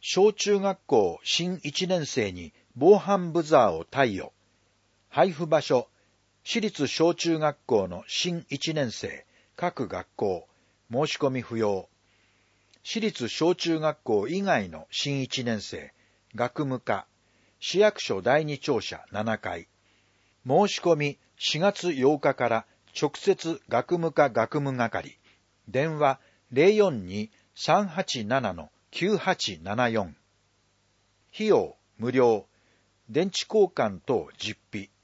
小中学校新1年生に防犯ブザーを貸与。配布場所、私立小中学校の新1年生、各学校、申し込み不要。私立小中学校以外の新1年生、学務課、市役所第2庁舎7階。申し込み4月8日から直接学務課学務係。電話 042-387-9874。費用無料。電池交換等実費。